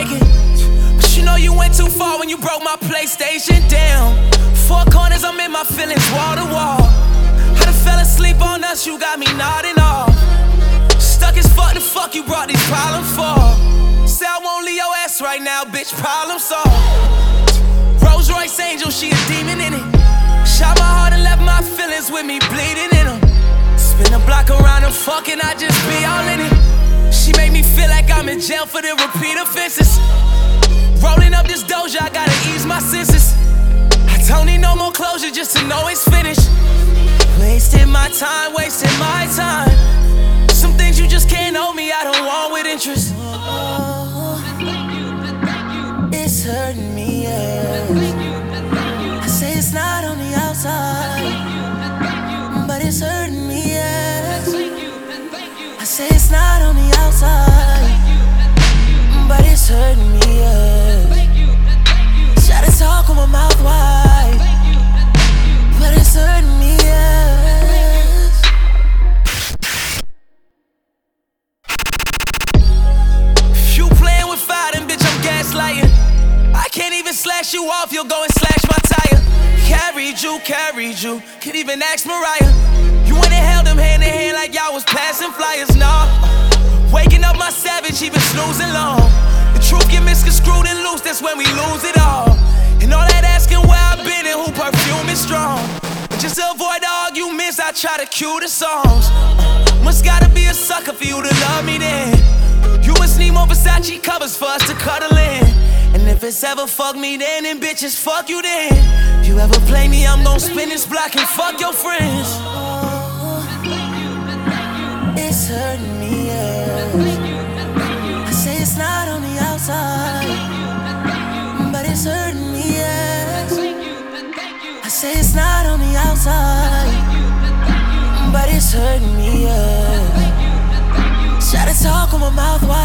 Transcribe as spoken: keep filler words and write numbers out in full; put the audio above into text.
breaking. But you know you went too far when you broke my PlayStation down. Four corners, I'm in my feelings, wall to wall. I done fell asleep on us, you got me nodding off. Stuck as fuck, the fuck you brought these problems for? Say I won't leave your ass right now, bitch, problem solved. Rolls Royce Angel, she a demon in it. Shot my heart and left my feelings with me bleeding in them. Spin a block around and fucking, I just be all in it. She made me feel like I'm in jail for the repeat offenses. Rolling up this doja, I gotta ease my senses. I don't need no more closure just to know it's finished. Wasting my time, wasting my time. Some things you just can't hold me, I don't want with interest. Oh, it's hurting me, yeah. I say it's not on the outside, but it's hurting me, yeah. I say it's not on the outside, but it's hurting me, yeah. Try to talk with my mouth wide, but it's hurting me, yeah. If you playing with fire, then bitch, I'm gaslighting. I can't even slash you off, you'll go and slash my tire. Carried you, carried you, could even ask Mariah. You went and held them hand in hand like y'all was passing flyers, nah. Waking up my savage, he been snoozing long. The truth get misconstrued and loose, that's when we lose it all. And all that asking where I've been and who perfume is strong. Just to avoid the arguments, I try to cue the songs. Must gotta be a sucker for you to love me then. You must need more Versace covers for us to cuddle in. And if it's ever fuck me then, then bitches fuck you then. If you ever play me, I'm gon' spin this block and fuck your friends. Oh, it's hurting me, yeah. I say it's not on the outside, but it's hurting me, yeah. I say it's not on the outside, but it's hurting me, yeah. Try to talk with my mouth wide.